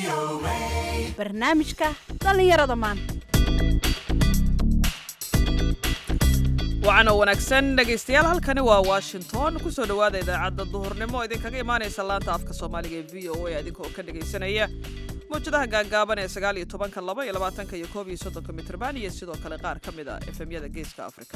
barnaamijka dhallinyarada maanta. wacan oo wanaagsan dhegaystayaal, halkani waa Washington. ku soo dhawaada idaacadda duhurnimo idinkaga imaanaysa laanta afka Soomaaliga ee VOA adinkoo ka dhagaysanaya mowjadaha gaagaaban ee 19, 22 iyo 31 mitirban iyo sidoo kale qaar ka mid ah FM-yada Geeska Afrika.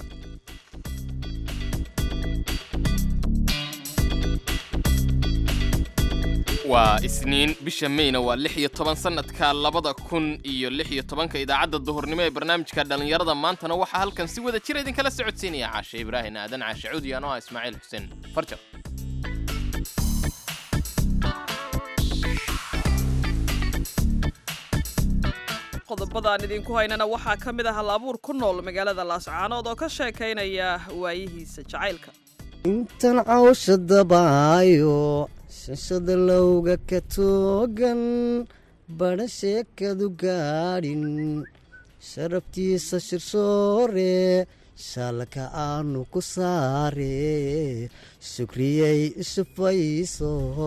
waa isniin bisha Mayna waa 16 sanadka 2016 idaacadda duhurnimo ee barnaamijka dhalinyarada maantana waxaa halkan si wada jir idin kala socodsiinaya Caashe Ibraahin Aadan Caashe Cuudi ano Ismaaciil Xuseen Farjo. qodobada aan idinku haynana waxaa ka mid ah hal-abuur ku nool magaalada Laascaanood oo ka sheekaynaya waayihiisa jacaylka. intan cawsha dabaayo shashada lowga ka toogan badha sheekadu gaadhin sharabtiisa shirshoore shaalka aanu ku saare shukriyey ishufayso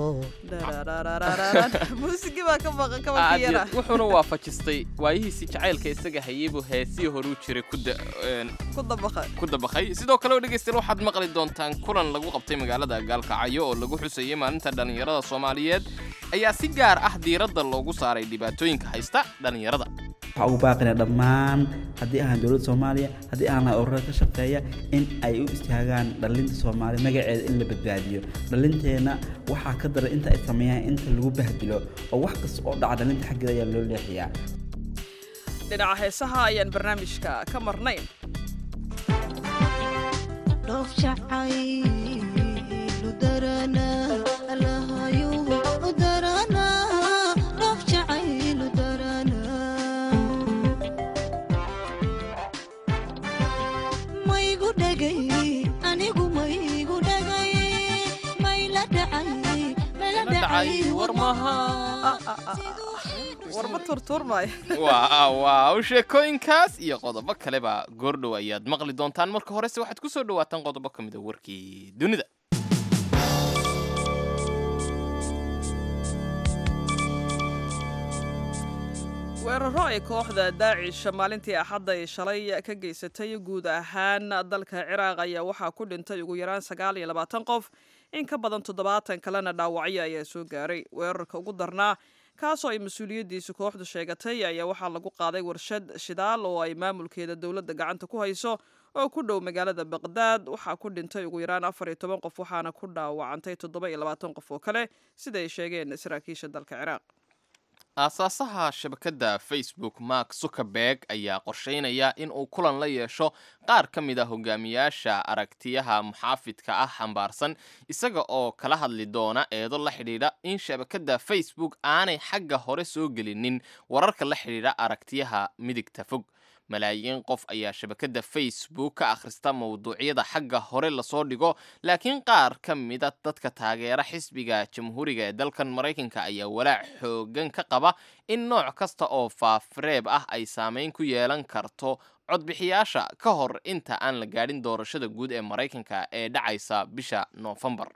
muusigi baa ka maqan kabakiyara wuxuuna waafajistay waayihiisii jacaylka isaga hayaybu heesii horuu jiray ku dabaqay sidoo kale oo dhegaystayaal waxaad maqli doontaan kulan lagu qabtay magaalada Gaalkacyo oo lagu xusayay maalinta dhalinyarada Soomaaliyeed ayaa si gaar ah diiradda loogu saaray dhibaatooyinka haysta dhalinyarada. waxaa ugu baaqina dhammaan haddii aan dowladda Soomaaliya haddii aan ururada ka shaqeeya in ay u istaagaan dhalinta Soomaaliya magaceeda in la badbaadiyo. dhalinteena waxaa ka daran inta ay sameeyaan inta lagu bahdilo oo wax kasta oo dhaca dhalinta xaggeeda ayaa loo leexiyaa. dhinaca heesaha ayaan barnaamijka ka marnayn. warma turturmay waa sheekooyinkaas iyo qodobo kaleba goordhow ayaad maqli doontaan. marka horese waxaad ku soo dhawaataan qodobo ka mid ah warkii dunida. weeraro ay kooxda Daacish maalintii Axadda ay shalay ka geysatay guud ahaan dalka Ciraaq ayaa waxaa ku dhintay ugu yaraan 29 qof, in ka badan 70 kalena dhaawacyo ayaa soo gaaray. weerarka ugu darnaa kaasoo ay mas'uuliyadiisa kooxdu sheegatay ayaa waxaa lagu qaaday warshad shidaal oo ay maamulkeeda dowladda gacanta ku hayso oo ku dhow magaalada Baqdaad. waxaa ku dhintay ugu yaraan 14 qof waxaana ku dhaawacantay 27 qof oo kale sida ay sheegeen saraakiisha dalka Ciraaq. aasaasaha shabakadda Facebook Mark Zuckerberg ayaa qorsheynaya in uu kulan la yeesho qaar ka mid ah hogaamiyaasha aragtiyaha muxaafidka ah xambaarsan, isaga oo kala hadli doona eedo la xidhiidha in shabakadda Facebook aanay xagga hore soo gelinin wararka la xidhiidha aragtiyaha midigta fog. malaayiin qof ayaa shabakadda Facebook ka akhrista mawduucyada xagga hore lasoo dhigo, laakiin qaar ka mida dadka taageera xisbiga jamhuuriga ee dalkan Maraykanka ayaa walaac xoogan ka qaba in nooc kasta oo faafreeb ah ay saameyn ku yeelan karto codbixiyaasha ka hor inta aan la gaadhin doorashada guud ee Maraykanka ee dhacaysa bisha Noofembar.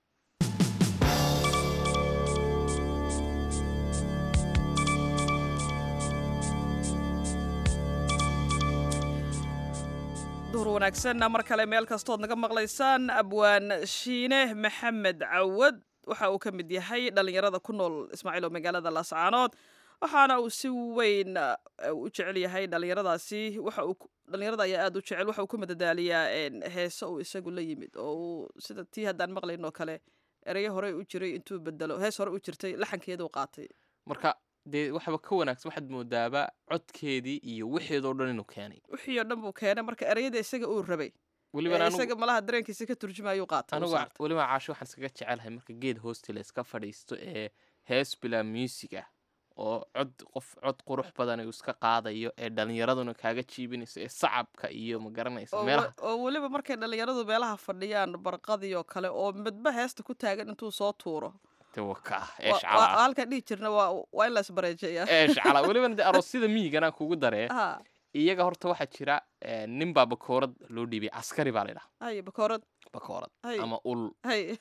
duhur wanaagsan mar kale meel kastood naga maqlaysaan. abwaan Shiine Maxamed Cawad waxa uu ka mid yahay dhalinyarada ku nool Ismaaciil oo magaalada Laascaanood, waxaana uu si weyn u jecel yahay dhalinyaradaasi. dhalinyarada ayaa aad u jecel, waxa uu ku madadaaliyaa heeso uu isagu la yimid oo sida tii haddaan maqlayn oo kale erayo hore u jiray intuu bedelo hees hore u jirtay laxankeeda u qaatay. marka dee waxba ka wanaagsan waxaad moodaaba codkeedii iyo wixeedoo dhan inuu keenay. wixii oo dhan buu keenay, marka erayada isaga uu rabay isaga malaha dareenkiisa ka turjumayuu qaatay. weliba Caasho waxaan iskaga jecelahay marka geed hoosti la iska fadhiisto ee hees bilaa music ah oo cod qurux badan uu iska qaadayo ee dhalinyaraduna kaaga jiibinayso ee sacabka iyo ma garanaysa meelaha oo weliba markay dhalinyaradu meelaha fadhiyaan barqadii oo kale oo midba heesta ku taagan intuu soo tuuro halka dhihi jirna waa in la isbareejeeyaa weliba aroosyada miyiganaan kugu daree iyaga horta waxaa jira ninbaa bakoorad loo dhiibay, askari baa la idhaha bakoorad ama ul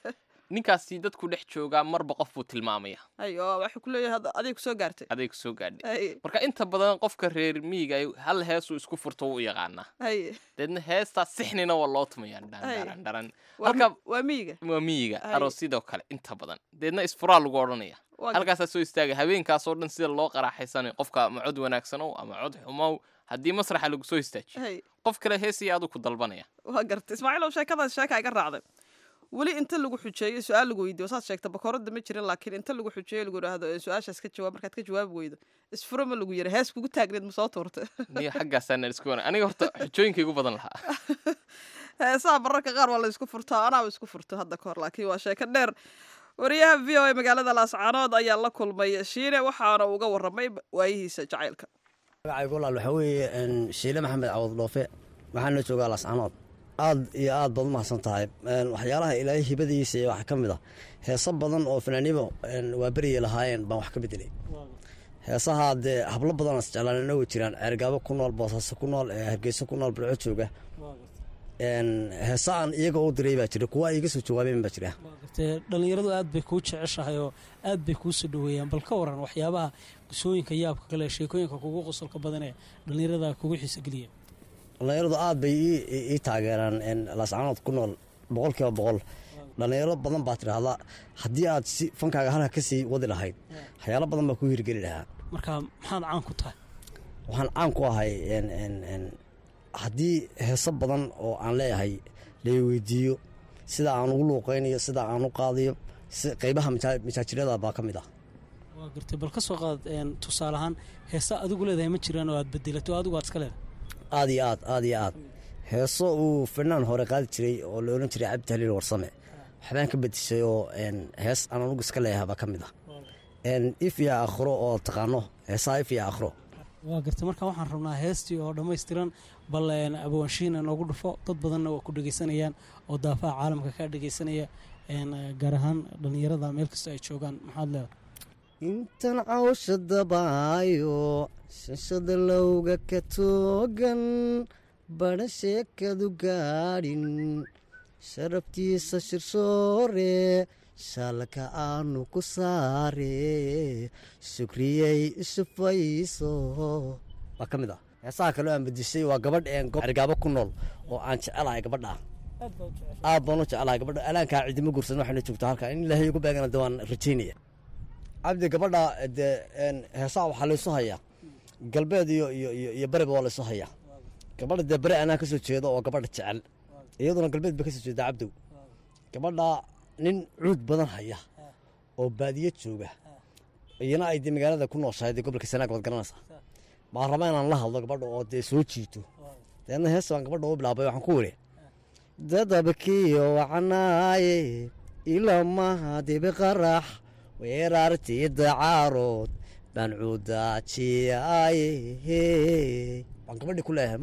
ninkaasi dadku dhex joogaa marba qof buu tilmaamaya hay oo waxay ku leeyahay aday ku soo gaartay aday ku soo gaadhay hay marka inta badan qofka reer miyiga hal heesuu isku furto wuu yaqaanaa hay deedna heestaas sixnina waa loo tumayaa Ay. dharan halka waa miyiga waa miyiga Ay. aroosyadoo kale inta badan deedna isfuraa lagu odhanaya Waa halkaasaa soo istaaga habeenkaasoo dhan sida loo qaraaxaysanayo qofka ama cod wanaagsanow ama cod xumow haddii masraxa lagu soo istaajiyo hay qof kale heesaya aduu ku dalbanaya waa gartay ismaaciilow sheekadaas sheeka iga raacday weli inta lagu xujeeyo su-aal lagu weydiiyo saad sheegta bakoorada ma jirin laakiin inta lagu xujeeyo lagu idhaahdo su-aashaas ka jawaab markaad ka jawaabi weydo isfuro ma lagu yiri hees kugu taagneed ma soo tuurta niyo xaggaasaana isku wana aniga horta xujooyinka igu badan lahaa heesaha mararka qaar waa la isku furtaa anaaba isku furto hadda kahor laakiin waa sheeko dheer wariyaha v o a magaalada laascaanood ayaa la kulmay shiine waxaana uga warramay waayihiisa jacaylka magacaygu walaal waxaa weeye shiile maxamed cawad dhoofe waxaana joogaa laascaanood aad iyo aad baad u mahadsan tahay waxyaalaha ilaahay hibadiisa iyo waxaa ka mid ah heeso badan oo fanaaniimo waa beriyay lahaayeen baan wax ka bedelay heesaha dee hablo badan isjeclaanina way jiraan ceergaabo ku nool boosaaso ku nool hargeyso ku nool bulco jooga heesa aan iyaga u diray baa jira kuwa iga soo jawaabeen baa jira dhalinyaradu aad bay kuu jeceshahay oo aad bay kuu soo dhaweeyaan bal ka waran waxyaabaha qisooyinka yaabka kale sheekooyinka kugu qosolka badan ee dhalinyarada kugu xiisogeliya dhalinyaradu aad bay ii taageeraan laascaanood ku nool 100% dhalinyaro badan baa tidhaahdaa haddii aad si fankaaga halka ka sii wadi lahayd waxyaalo badan baa ku hirgeli lahaa marka maxaad caan ku tahay waxaan caan ku ahay haddii heeso badan oo aan leeyahay la weydiiyo sida aan ugu luuqaynayo sida aan u qaadayo qaybaha majaajirada baa ka mid ah waa gartay bal ka soo qaad tusaale ahaan heesa adigu leedahay ma jiraan oo aad bedelato adigu aad iska leedahay aad iyo aad heeso uu fanaan hore qaadi jiray oo la odhan jiray cabdi haliil warsame waxbaan ka bedishay oo hees aan anugu iska leeyahay baa ka mid ah if iyo akhro oo taqaano heesaha if iyo akhro waa gartay marka waxaan rabnaa heestii oo dhammaystiran bal abawaanshiina noogu dhufo dad badanna waa ku dhegaysanayaan oo daafaha caalamka kaa dhegaysanaya gaar ahaan dhallinyarada meel kasta ay joogaan maxaad leedahay intan cawsha dabaayo shashada lowga ka toogan badha sheekadu gaadhin sharabtiisa shirsoore shaalka aanu ku saare sukriyey ishufayso waa ka mid ah heesaha kaleo aan bedishay waa gabadh ergaabo ku nool oo aan jecelahay gabadha aad baan u jecelahay gabadha alaankaa cidimo gursan waxayna joogtaa halkaa in ilaahay ugu beegana de waan rajaynaya cabdi gabadha dee heesaha waxaa laysu hayaa galbeed iyo bariba waa laysu hayaa gabadha dee bari anaa ka soo jeedo oo gabadha jecel iyaduna galbeed ba ka soo jeeda cabdow gabadha nin cuud badan haya oo baadiye jooga iyana ay dee magaalada ku nooshahay dee gobolka sanaag waad garanaysaa baan rabaa inaan la hadlo gabadha oo dee soo jiito deedna hees baan gabadha u bilaabay waxaan ku wiri dadabkiyo wacanaaye ilamaha dibi qarax weerartii dacaarood baan cuudaajiyaye baan gabadhii ku leeyahay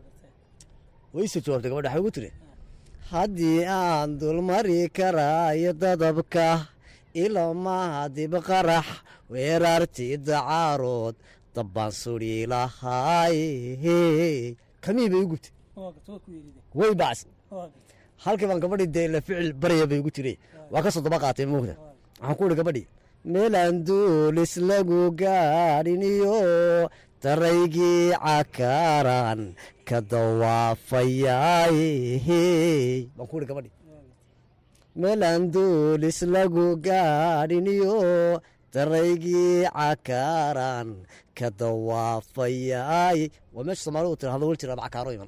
way soo jawaabtay gabadha waxay ugu tiri haddii aan dulmari karaayo dadabka ilamaha dibi qarax weerartii dacaarood dabbaan suri lahaaye kamii bay u gubtay way bacs halkii baan gabadhii dee la ficil barya bay ugu jiray waa ka soo daba qaatay moogta waxaan ku ihi gabadhii meelaan duulis lagu gaadhin iyo daraygii cakaaraan ka dawaafayaaye baan ku ihi gabadhii meelaan duulis lagu gaadhin iyo daraygii cakaaraan ka dawaafayaaye waa meesha soomaalidu tirahdo wel jiraaba cakaaro iman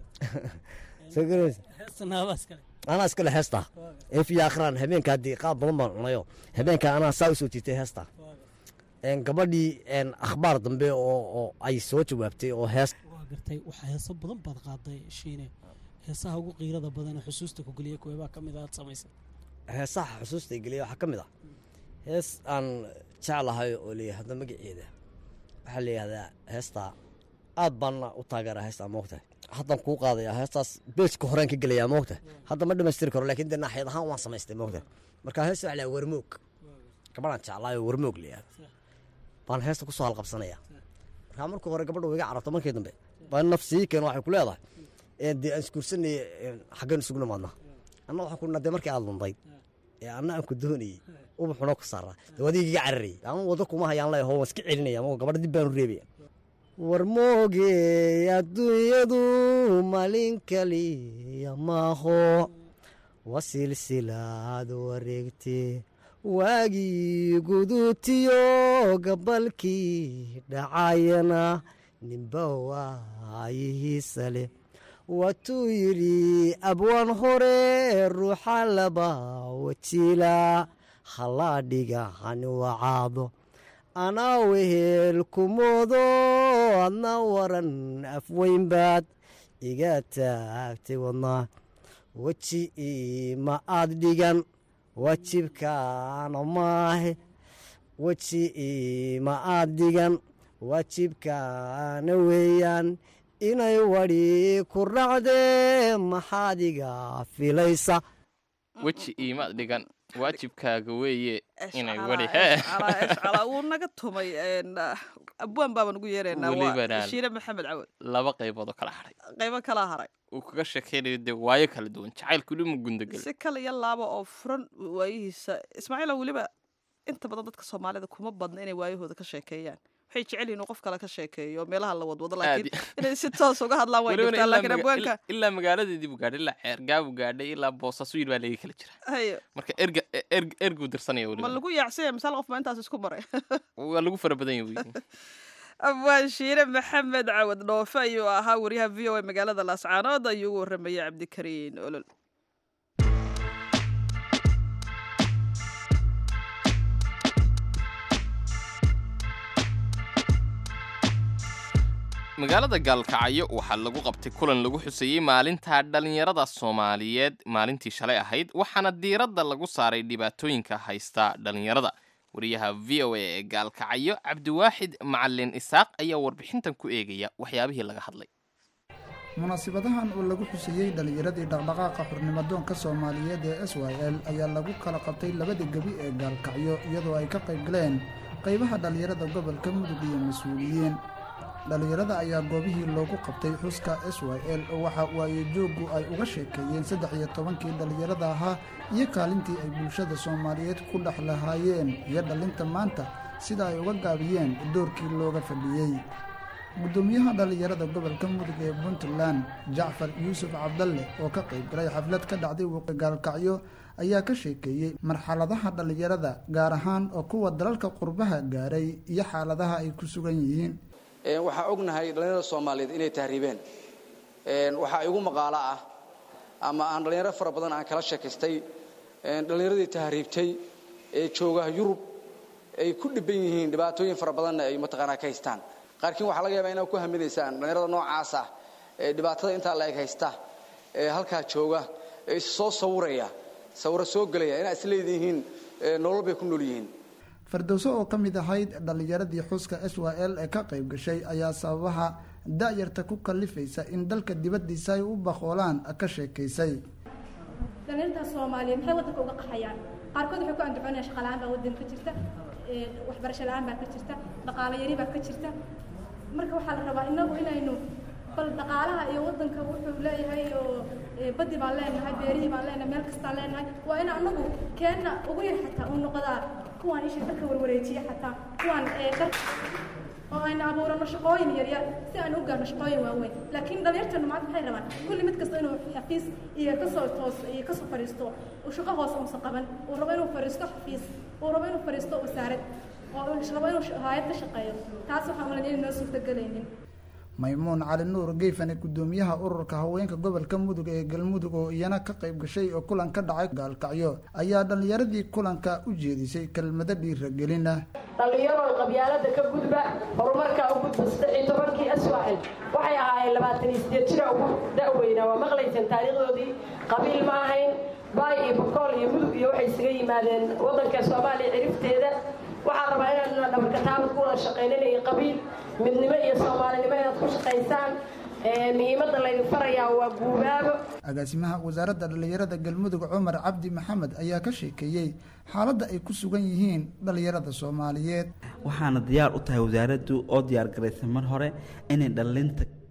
anaa iskale heestaa efiyo akhraan habeenka haddii qaab badan baan cunayo habeenka anaa saa u soo jiitay heestaa gabadhii akhbaar dambe oo ay soo jawaabtay oo hees waa gartay waxaa heeso badan baad qaaday shiine heesaha ugu qiirada badan ee xusuusta ku geliya kuweebaa ka mid aad samaysay heesaha xusuusta geliya waxaa ka mid ah hees aan jeclahay oo layihahdo magaceeda waxaa layihahdaa heestaa aad baanna u taageeraa heestaa moogtahay haddaan kuu qaadaya heestaas beejka horeen ka gelayaa moogtahay hadda ma dhamaystiri karo lakin dee naaxiyad ahaan waan samaystay moogtahay marka heesta waxa lahaa warmoog gabadhaan jeclaayo warmoog layihahdo baan heesta kusoo halqabsanaya markaa markii hore gabadha iga carabto markii dambe baa nafsii keen waxay ku leedahay dee aan isguursanay xaggan isugu nimaadna anna waxaan ku dee markii aad lundayd ee anna aan ku doonayay ubaxuna ku saaraa dawadiiga cararayay ama wado kuma hayaan leeyahay waan iska celinaya ama gabadha dib baan u reebaya war mooge adduunyadu maalin kaliya maaho waa silsilaad wareegtee waagii guduutiyo gabalkii dhacayana ninba waayihiisa leh waatuu yidhi abwaan hore ruuxa laba wajiila halaa dhigahan wacaado anaa wehel kumoodo adna waran afweyn baad iga taagtay wadnaa weji ima aad dhigan waajibkaana maahe weji ima aad dhigan waajibkaana weeyaan inay wadhi ku raacdee maxaad iga filaysa weji iimaad dhigan waajibkaaga weeye inay wadhi calaa wuu naga tumay abwaan baabaan ugu yeeraynaa shiire maxamed cawad 2 qaybood oo kala haray qaybo kala haray uu kaga sheekeynayo dee waayo kala duwan jacaylku dhima gundagel si kale iyo laabo oo furan waayihiisa ismaaciil weliba inta badan dadka Soomaalida kuma badna inay waayahooda ka sheekeeyaan waxay jecel yihiin qof kale ka sheekeeyo meelaha la wadwado laakiin inay si toos uga hadlaan way jirtaa laakiin abwaanka ilaa magaaladeedii buu gaadhay ilaa Ceergaabu gaadhay ilaa Boosaaso yiri baa laga kala jira marka ergu dirsanaya waliba ma lagu yaacsay misal qof ma intaas isku maray waa lagu fara badan yahay abwaan shiire maxamed cawad dhoofe ayuu ahaa wariyaha VOA magaalada Laascaanood ayuu ugu waramayay Cabdikariin Olol magaalada Gaalkacyo waxaa lagu qabtay kulan lagu xuseeyay maalinta dhalinyarada Soomaaliyeed maalintii shalay ahayd waxaana diiradda lagu saaray dhibaatooyinka haysta dhalinyarada wariyaha VOA ee Gaalkacyo Cabdiwaaxid Macallin Isaaq ayaa warbixintan ku eegaya waxyaabihii laga hadlay munaasabadahan oo lagu xuseeyay dhalinyaradii dhaqdhaqaaqa xurnimadoonka Soomaaliyeed ee SYL ayaa lagu kala qabtay labada gabi ee Gaalkacyo iyadoo ay ka qayb galeen qaybaha dhalinyarada gobolka Mudug iyo mas'uuliyiin dhalinyarada ayaa goobihii loogu qabtay xuska SYL oo waxa waaye joogu ay uga sheekeeyeen 13kii dhalinyarada ahaa iyo kaalintii ay bulshada Soomaaliyeed ku dhex lahaayeen iyo dhalinta maanta sida ay uga gaabiyeen doorkii looga fadhiyay gudoomiyaha dhalinyarada gobolka Mudug ee Puntland Jaafar Yuusuf Cabdalle oo ka qayb galay xaflad ka dhacday waqooyi Gaalkacyo ayaa ka sheekeeyay marxaladaha dhalinyarada gaar ahaan oo kuwa dalalka qurbaha gaaray iyo xaaladaha ay ku sugan yihiin waxaa ognahay dhalinyarada Soomaaliyeed inay tahriibeen waxa igu maqaalo ah ama aan dhalinyaro fara badan aan kala sheekaystay dhalinyaradii tahriibtay ee jooga Yurub ay ku dhiban yihiin dhibaatooyin fara badan ay mataqaana ka haystaan qaarkiin waxa laga yaabaa inay ku hamideysaan dhalinyarada noocaas ah ee dhibaatada inta la haysta ee halka jooga ay soo sawiraya sawir soo galaya inay isleeyihiin nolol bay ku nool yihiin Fardowso oo ka mid ahayd dhalinyaradii xuska SYL ee ka qayb gashay ayaa sababaha da'yarta ku kalifaysa in dalka dibadiisa ay u baqoolaan ka sheekaysay dhalinyarada Soomaaliyeed maxay wadanka uga qaxayaan qaarkood waxay ku andacoonayaan shaqo la'aan baa wadanka ka jirta waxbarasho la'aan baa ka jirta dhaqaale yari baa ka jirta marka waxaa la rabaa inagu inaynu bal dhaqaalaha iyo wadanka wuxuu leeyahay oo badi baan leenahay beerihii baan leenahay meel kasta leenahay waa in anagu keenna ugu yar xataa uu noqdaa kuwaan isha ka warwareejiya xataa kuwaan oo ayna abuurano shaqooyin yaryar si aan u gaarno shaqooyin waaweyn laakiin dhalinyartanu maanta waxay rabaan kulli mid kasta inuu xafiis iyo kasoo toos iyo kasoo fadhiisto uu shaqo hoose uusan qaban uu rabo inuu fadhiisto xafiis uu rabo inuu fadhiisto wasaarad oo uu rabo inuu hay'ad ka shaqeeyo taas waxaan umaleynaya inuu suurtagelaynin Maymuun Cali Nuur Geefane gudoomiyaha ururka haweenka gobolka Mudug ee Galmudug oo iyana ka qayb gashay oo kulan ka dhacay Gaalkacyo ayaa dhalinyaradii kulanka u jeedisay kelmado dhiirigelin ah dhalinyaro qabyaalada ka gudba horumarka u gudba 13kii SYL waxay ahaayeen 28 jir ugu da'weyna waa maqlaysan taariikhdoodii qabiil ma ahayn baay iyo boqol iyo mudug iyo waxay isaga yimaadeen wadanka Soomaaliya cirifteeda waxaan rabaa inaan dhabarka taabad ku wada shaqeynayno qabiil midnimo iyo Soomaalinimo inaad ku shaqeysaan muhiimadda laydin farayaa waa guubaabo agaasimaha wasaaradda dhalinyarada Galmudug Cumar Cabdi Maxamed ayaa ka sheekeeyay xaaladda ay ku sugan yihiin dhalinyarada Soomaaliyeed waxaana diyaar u tahay wasaaraddu oo diyaar garaysay mar hore inay dhalinta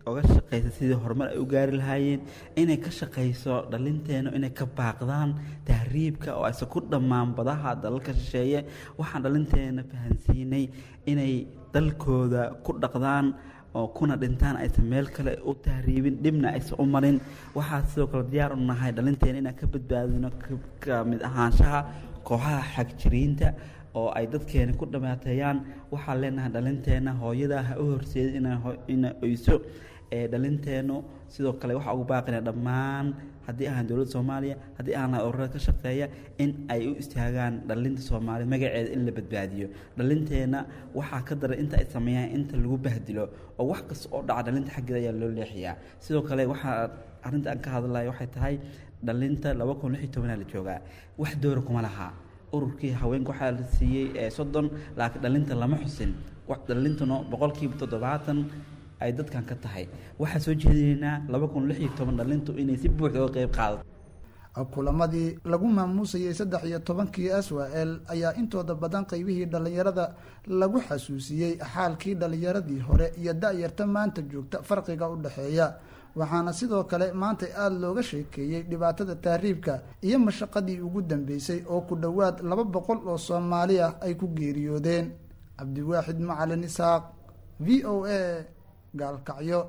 oga shaqeysa sidii horumar ay u gaari lahaayeen inay ka shaqeyso dhalinteena inay ka baaqdaan tahriibka oo aysan ku dhammaan badaha dalalka shisheeye waxaan dhalinteena fahansiinay inay dalkooda ku dhaqdaan oo kuna dhintaan aysan meel kale u tahriibin dhibna aysan u marin waxaa sidoo kale diyaar u nahay dhalinteena inaan ka badbaadino ka mid ahaanshaha kooxaha xagjiriinta oo ay dadkeena ku dhamaateeyaan waxaan leenahay dhalinteena hooyada ha u horseedin inay oyso dhalinteenu sidoo kale waxaa ugu baaqina dhammaan haddii ahaan dowladda soomaaliya haddii aan ururada ka shaqeeya in ay u istaagaan dhalinta soomaaliya magaceeda in la badbaadiyo dhalinteena waxaa ka daran inta ay sameeyaan inta lagu bahdilo oo wax kasta oo dhaca dhalinta xaggeeda ayaa loo leexiyaa sidoo kale waxaa arrinta aan ka hadlayo waxay tahay dhalinta 2016 la joogaa wax doora kuma laha ururkii haweenka waxaa la siiyey 30 laakiin dhalinta lama xusin wax dhalintuna 70% ay dadkan ka tahay waxa soo jeedinaa 2016 dhalintu inay si buuxda uga qayb qaadato kulamadii lagu maamuusayay 13kii SYL ayaa intooda badan qaybihii dhalinyarada lagu xasuusiyey xaalkii dhalinyaradii hore iyo da'yarta maanta joogta farqiga u dhaxeeya waxaana sidoo kale maanta aad looga sheekeeyay dhibaatada tahriibka iyo mashaqadii ugu dambeysay oo ku dhowaad 200 oo Soomaali ah ay ku geeriyoodeen Cabdiwaaxid Macalin Isaaq VOA gaalkacyo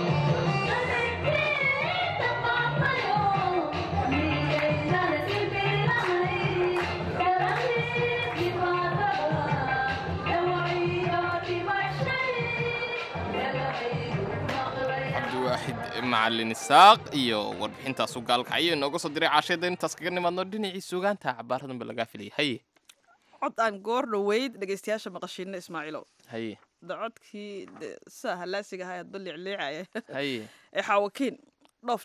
macalin isaaq iyo warbixintaas u gaalkacyo inooga soo diray caashada intaas kaga nimaadno dhinacii suugaanta cabaaradan ba laga filay haye cod aan goor dhaweyd dhageystayaasha maqashiina Ismaaciilo haye codkii halaasiga ahaa aad liicliicaya haye ee xawakiin dhoof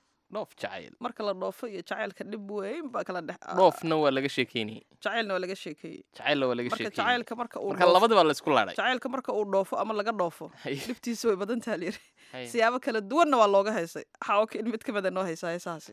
jacayl marka la dhoofo iyo jacaylka dhib weyn baa kala dhex dhoofna waa laga sheekeynay jacaylna waa laga sheekeeyey marka jacaylka marka labadaba la isku laaday jacaylka marka uu dhoofo ama laga dhoofo dhibtiisa way badan tahay liir siyaabo kala duwanna waa looga haysay xawakiin mid ka mid ah noo haysaa heesahaasi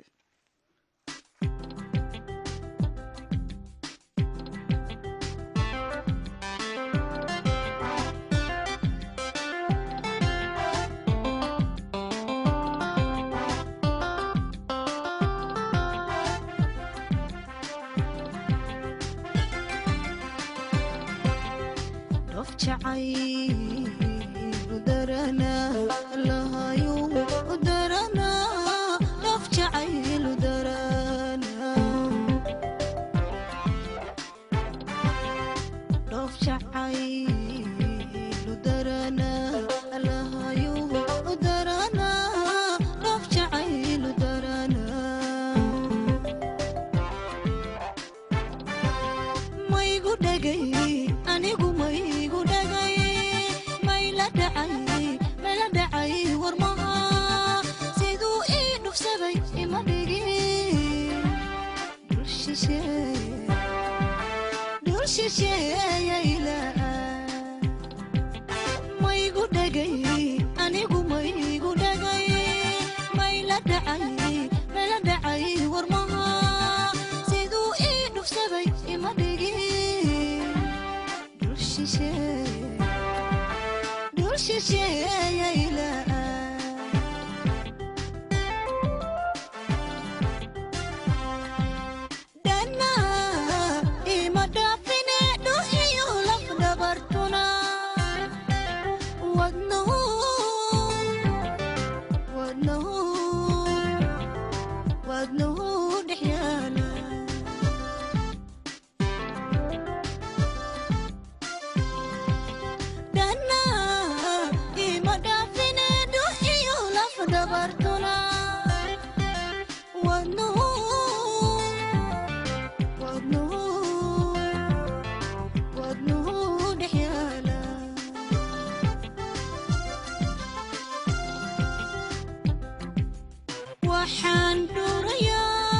waxaan dhurayaa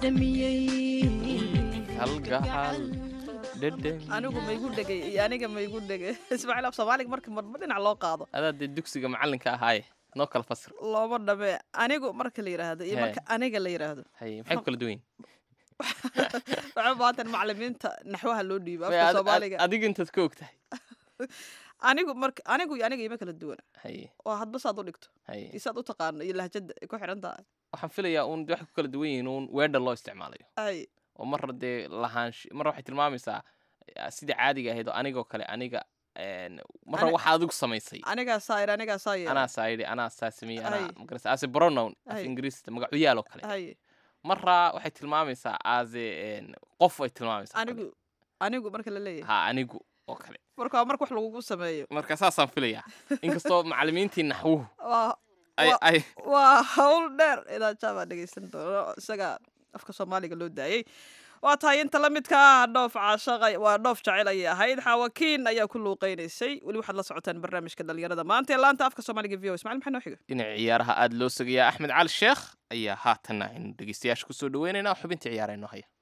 halgacal anigu ma igu dhegay iyo aniga ma igu dhegay ismaaciil af soomaaliga marka marba dhinac loo qaado adaa dee dugsiga macallinka ahaaye noo kala fasir looma dhame anigu marka la yidhaahdo iyo marka aniga la yidhaahdo haye maxay ku kala duwan yihiin waxaa baatan macallimiinta naxwaha loo dhiibo afka soomaaliga adiga intaad ka og tahay anigu iyo aniga ima kala duwana haye oo hadba saad u dhigto haye isaad u taqaano iyo lahjada ay ku xiran tahay waxaan filayaa uun waxay ku kala duwan yihiin uun weedha loo isticmaalayo ay oo marra dee marra waxay tilmaamaysaa sidii caadiga ahayd oo anigoo kale aniga marra waxa adigu samaysay anigaa saayir anaa saayidhi anaa saa sameeyey anaa magarasa ase pronoun af ingiriista magacuyaal oo kale haye marra waxay tilmaamaysaa ase qof ay tilmaamaysaa anigu marka la leeyahay ha anigu oo kale marka wax lagugu sameeyo marka saasaan filayaa inkastoo macallimiintii naxwuhu waa hawl dheer idaa jaabaa dhegaysan doono isaga afka soomaaliga loo daayey waa tahay inta la midka ah dhoof caashaqay waa dhoof jacayl ayay ahayd xaawakiin ayaa ku luuqaynaysay weli waxaad la socotaan barnaamijka dhalinyarada maanta ee laanta afka soomaaliga v o ismaciil maxaa noo xiga dhinaca ciyaaraha aada loo sugayaa axmed cali sheekh ayaa haatanna aynu dhegeystayaasha kusoo dhaweynaynaa xubinta ciyaara inoo haya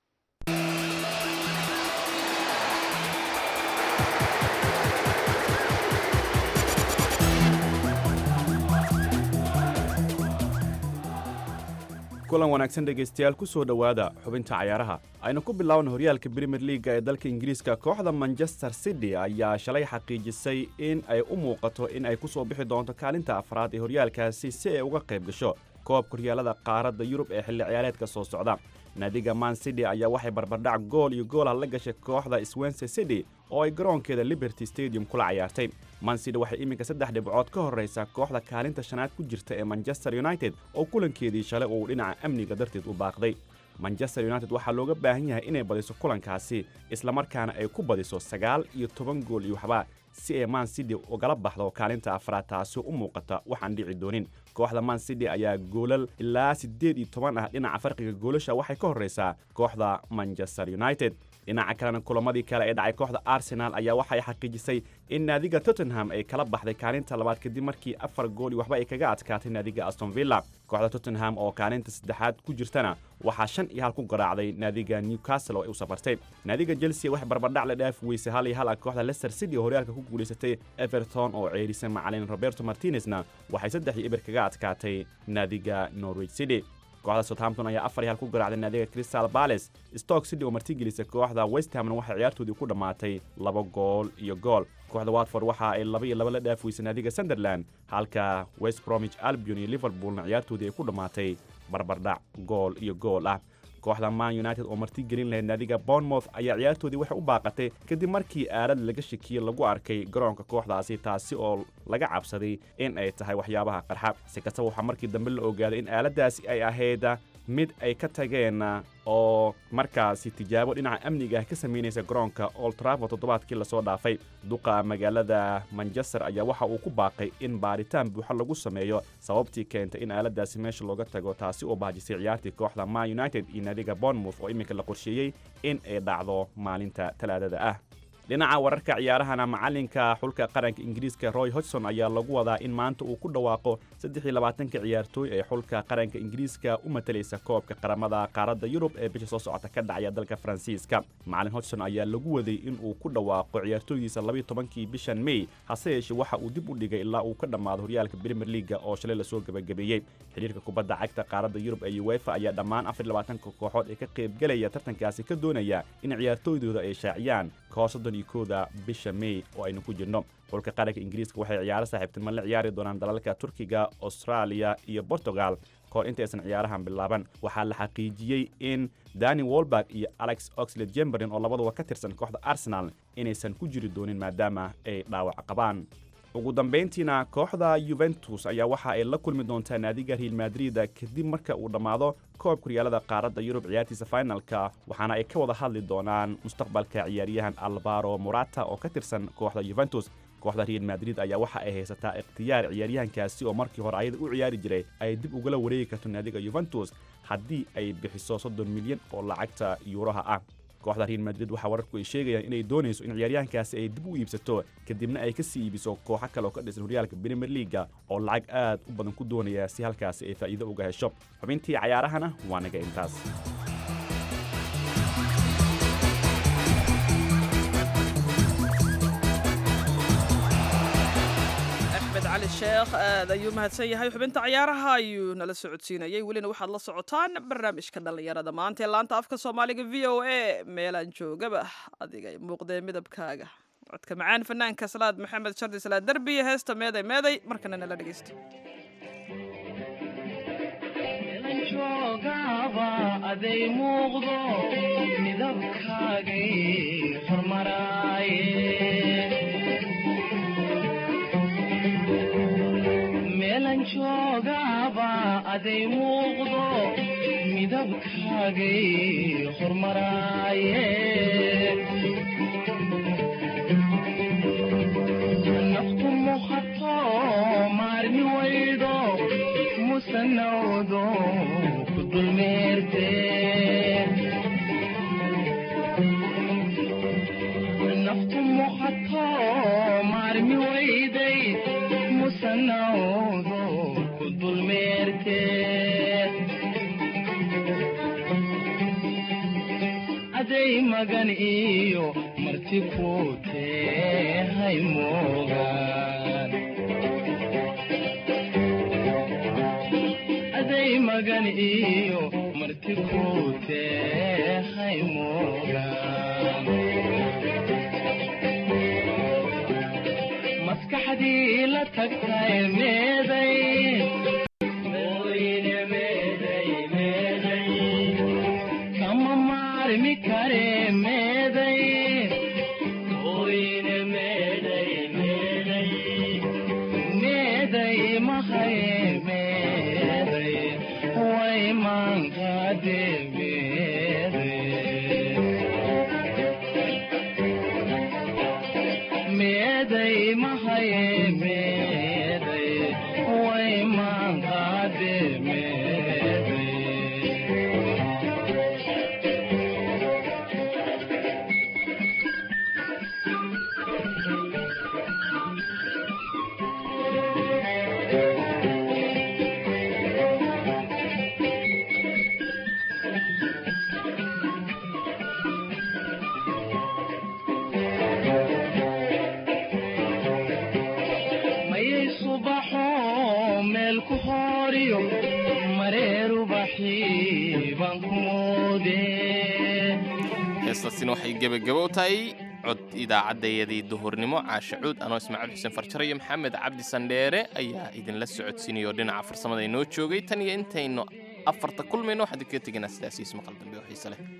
kulan wanaagsan dhegaystayaal ku soo dhowaada xubinta cayaaraha aynu ku bilaawna horyaalka brimier liaga ee dalka ingiriiska kooxda manchester city ayaa shalay xaqiijisay in ay u muuqato in ay ku soo bixi doonto kaalinta afraad ee horyaalkaasi si ay uga qayb gasho koobka horyaalada qaaradda yurub ee xilli ciyaareedka soo socda naadiga man city ayaa waxay barbardhac gool iyo goolha la gashay kooxda swansea city oo ay garoonkeeda liberty stadium kula cayaartay man city waxay iminka 3 dhibcood ka horraysa kooxda kaalinta shanaad ku jirta ee manchester united oo kulankeedii shalay uu dhinaca amniga darteed u baaqday manchester united waxaa looga baahan yahay inay badiso kulankaasi islamarkaana ay ku badiso 19 gool iyo waxba si ay man city ugala baxdo kaalinta afraad taasi u muuqata waxaan dhici doonin kooxda man city ayaa goolal ilaa 18 ah dhinaca farqiga goolasha waxay ka horraysaa kooxda manchester united dhinaca kalena kulamadii kale ee dhacay kooxda arsenal ayaa waxay xaqiijisay in naadiga tottenham ay kala baxday kaalinta labaad kadib markii 4 gool iyo waxba ay kaga adkaatay naadiga aston villa kooxda tottenham oo kaalinta saddexaad ku jirtana waxaa 5-1 ku garaacday naadiga newcastle oo ay u safartay naadiga chelsea wax barbardhac la dhaaf weysay 1-1 kooxda leicester city oo horyaalka ku guuleysatay everton oo ceerisay macallin roberto martinezna waxay 3-1 kaga adkaatay naadiga norwich city kooxda Southampton ayaa 4-1 ku garaacday naadiga Crystal Palace Stoke City oo martigelisay kooxda West Ham waxay ciyaartoodii ku dhamaatay 2 gool iyo gool kooxda Watford waxa ay 2-2 la dhaafweysay naadiga Sunderland halka West Bromwich Albion iyo Liverpool ciyaartoodii ay ku dhamaatay barbardhac gool iyo gool ah kooxda Man United oo martigelin lahayd naadiga Bournemouth ayaa ciyaartoodii waxay u baaqatay kadib markii aalad laga shakiyay lagu arkay garoonka kooxdaasi taasi oo laga cabsaday in ay tahay waxyaabaha qarxa si kastaba waxaa markii dambe la ogaaday in aaladaasi ay ahayd mid ay ka tageen oo markaasi tijaabo dhinaca amniga ah ka sameynaysa garoonka Old Trafford toddobaadkii la soo dhaafay duqa magaalada Manchester ayaa waxa uu ku baaqay in baaritaan buuxa lagu sameeyo sababtii keentay in aaladaasi meesha looga tago taasi oo baajisay ciyaartii kooxda Man United iyo naadiga Bournemouth oo iminka la qorsheeyay in ay dhacdo maalinta Talaadada ah dhinaca wararka ciyaarahana macalinka xulka qaranka Ingiriiska Roy Hodgson ayaa lagu wadaa in maanta uu ku dhawaaqo 23 ciyaartooy ee xulka qaranka Ingiriiska u matalaysa koobka qaramada qaaradda Yurub ee bisha soo socota ka dhacaya dalka Faransiiska macallin Hodgson ayaa lagu waday in uu ku dhawaaqo ciyaartooydiisa 12 bishan May hase yeeshee waxa uu dib u dhigay ilaa uu ka dhamaado horyaalka Premier League oo shalay la soo gabagabeeyay xiriirka kubadda cagta qaaradda Yurub ee UEFA ayaa dhammaan 24 kooxood ee ka qayb galaya tartankaasi ka doonaya in ciyaartooydooda ay shaaciyaan kooxda bisha May oo aynu ku jirno xulka qaranka Ingiriiska waxay ciyaaro saaxiibtinimo la ciyaari doonaan dalalka Turkiga, Australia iyo Portugal koor intaysan ciyaarahan bilaaban waxaa la xaqiijiyay in Danny Welbeck iyo Alex Oxlade-Chamberlain oo labaduba ka tirsan kooxda Arsenal inaysan ku jiri doonin maadaama ay dhaawac qabaan ugu dambeyntiina kooxda Juventus ayaa waxa ay la kulmi doontaa naadiga Real Madrid kadib marka uu dhamaado koobka horyaalada qaaradda Yurub ciyaartiisa finalka waxaana ay ka wada hadli doonaan mustaqbalka ciyaaryahan Alvaro Morata oo ka tirsan kooxda Juventus kooxda Real Madrid ayaa waxa ay haysataa ikhtiyaar ciyaaryahankaasi oo markii hore ayada u ciyaari jiray ay dib uga wareegi karto naadiga Juventus haddii ay bixiso 30 milyan oo lacagta yuuraha ah kooxda Real Madrid waxa wararku ay sheegayaan inay doonayso in ciyaaryahankaasi ay dib u iibsato kadibna ay ka sii iibiso kooxo kale oo ka dhisan horyaalka Premier League oo lacag aad u badan ku doonaya si halkaasi ay faa'iido uga hesho xubintii ciyaarahana waa naga intaas cali sheekh aad ayuu mahadsan yahay xubinta cayaaraha ayuu nala socodsiinayay welina waxaad la socotaan barnaamijka dhallinyarada maanta ee laanta afka soomaaliga v o a meelaan joogaba adiga muuqdee midabkaaga codka macaan fanaanka salaad maxamed shardi salaad derbiya heesta meeday meeday markana nala dhegeysto aday muuqdo midabkaagay hormaraaye meelan joogaaba aday muuqdo midabkaagay hormaraaye naftu muhato maarmi waydo musanawdo kudulmeerte naftu muhato maarmi wayday musanawdo kudulmeerte aday magan iyo marti ku tehay moogaan aday magan iyo marti ku tehay moogaan maskaxdii la tagtay meeday kama maarmi kare meeday meeday mahaye meeday way maankaade meeday mahaye meeday way maankaade heestaasina waxay gebagabo u tahay cod idaacaddayadii duhurnimo caashe cuud anoo ismaaciil xuseen farjare iyo maxamed cabdi sandheere ayaa idinla socodsiinayoo dhinaca farsamada inoo joogay tan iyo intaynu afarta kulmayno waxaan idinkaga tegaynaa sidaasiis maqal dambe oo xiise leh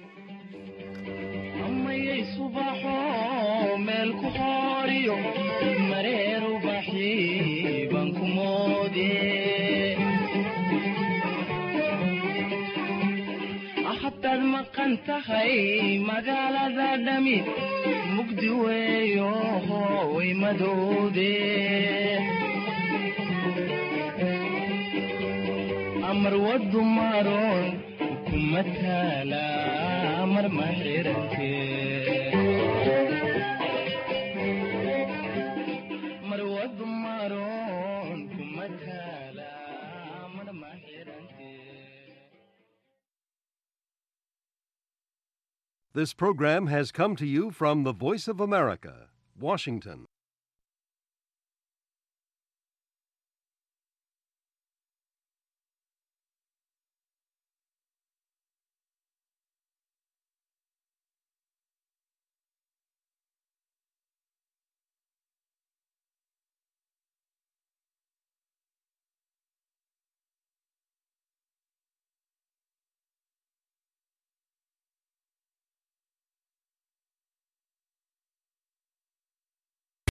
amayay subaxo meel ku horiyo mareer ubaxi baan ku moode hadaad maqan tahay magaalada dhami mugdi weeyo way madowde amar wadu maroon kuma taala amar ma xirante mar wadu maroon kuma taala amar ma xirante. This program has come to you from the Voice of America, Washington.